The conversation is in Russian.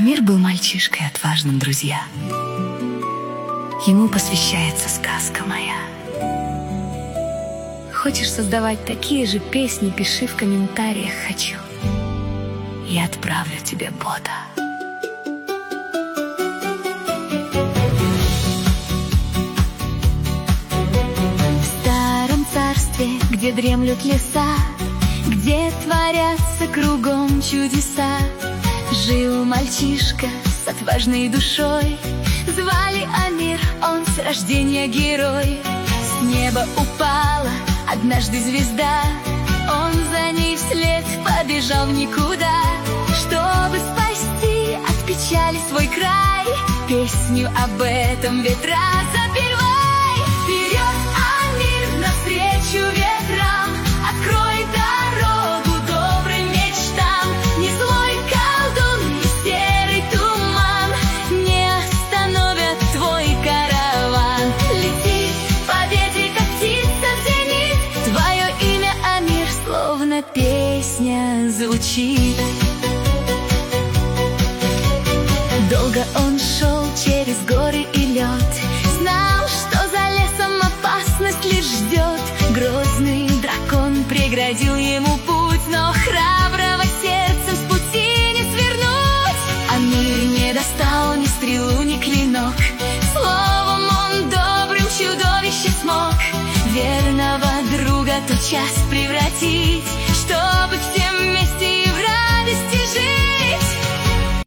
Амир был мальчишкой отважным, друзья. Ему посвящается сказка моя. Хочешь создавать такие же песни, пиши в комментариях «хочу». Я отправлю тебе бота. В старом царстве, где дремлют леса, где творятся кругом чудеса, жил мальчишка с отважной душой. Звали Амир, он с рождения герой. С неба упала однажды звезда, он за ней вслед побежал в никуда, чтобы спасти от печали свой край. Песню об этом ветра запевай. Вперед, Амир, навстречу ветрам, открой дорогу добрым мечтам. Не злой колдун и серый туман не остановят твой караван. Лети к победе, как птица в зенит, твое имя, Амир, словно песня звучит. Долго он шел через горы и лед, знал, что за лесом опасность лишь ждет. Грозный дракон преградил ему путь, но храброго сердцем с пути не свернуть. Амир не достал ни стрелу, ни клинок, словом он добрым чудовище смог верного друга тотчас превратить.